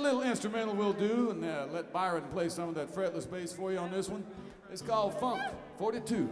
little instrumental we'll do, and let Byron play some of that fretless bass for you on this one. It's called Funk 42.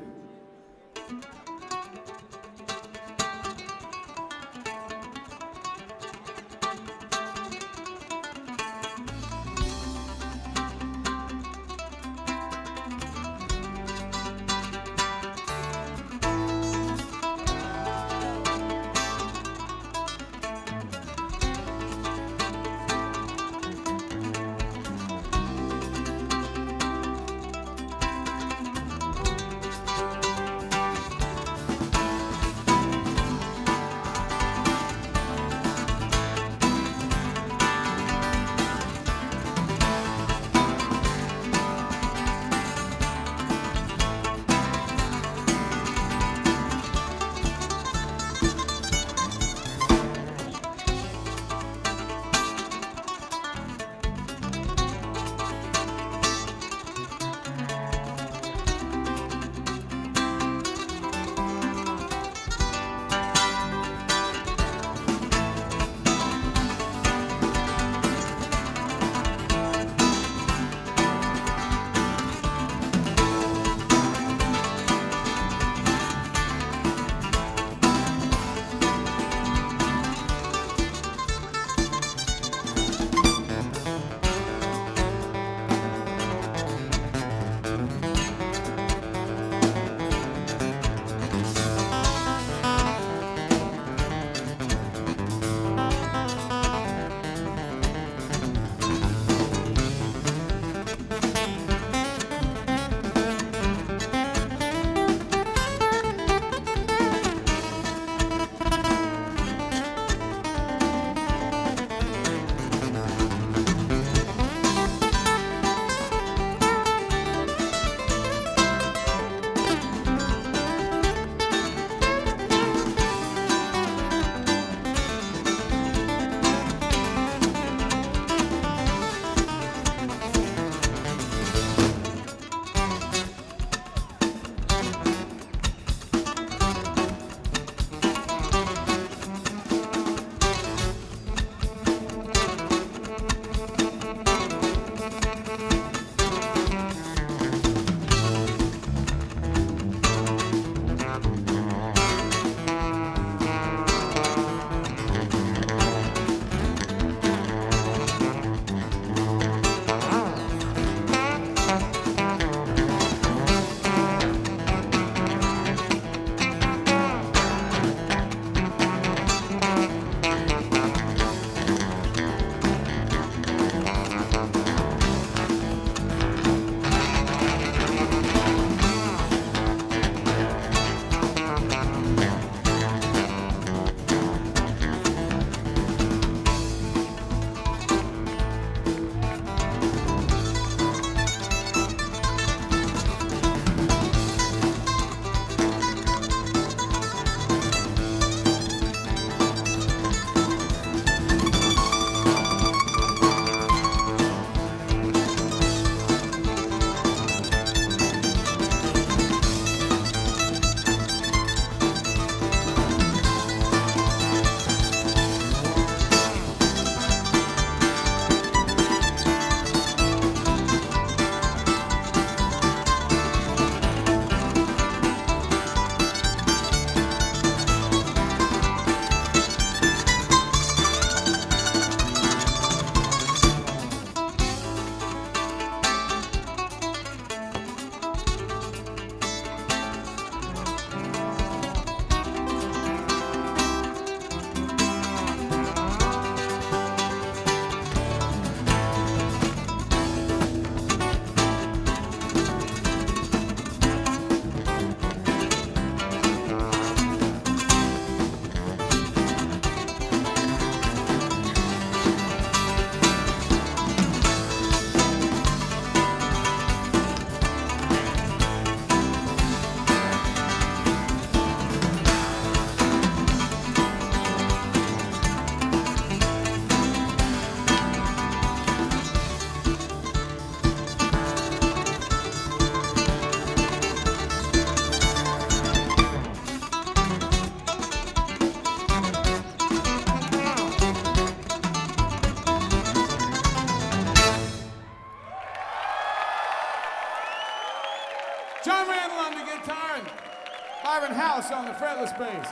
Byron House on the fretless bass.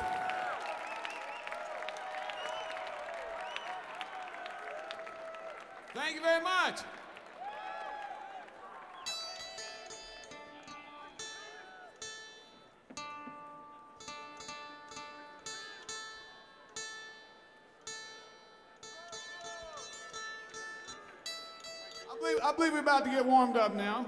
Thank you very much. I believe we're about to get warmed up now.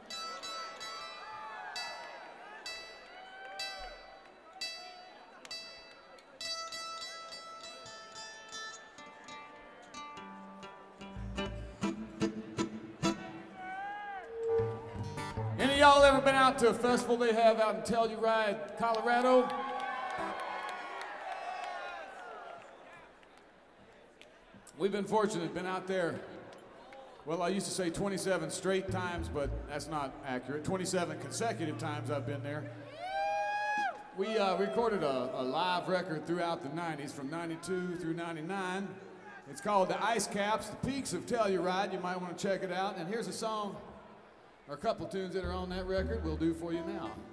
Any of y'all ever been out to a festival they have out in Telluride, Colorado? We've been fortunate, been out there. Well, I used to say 27 straight times, but that's not accurate. 27 consecutive times I've been there. We recorded a live record throughout the 90s, from 92 through 99. It's called The Ice Caps, The Peaks of Telluride. You might want to check it out. And here's a song, or a couple tunes that are on that record we'll do for you now.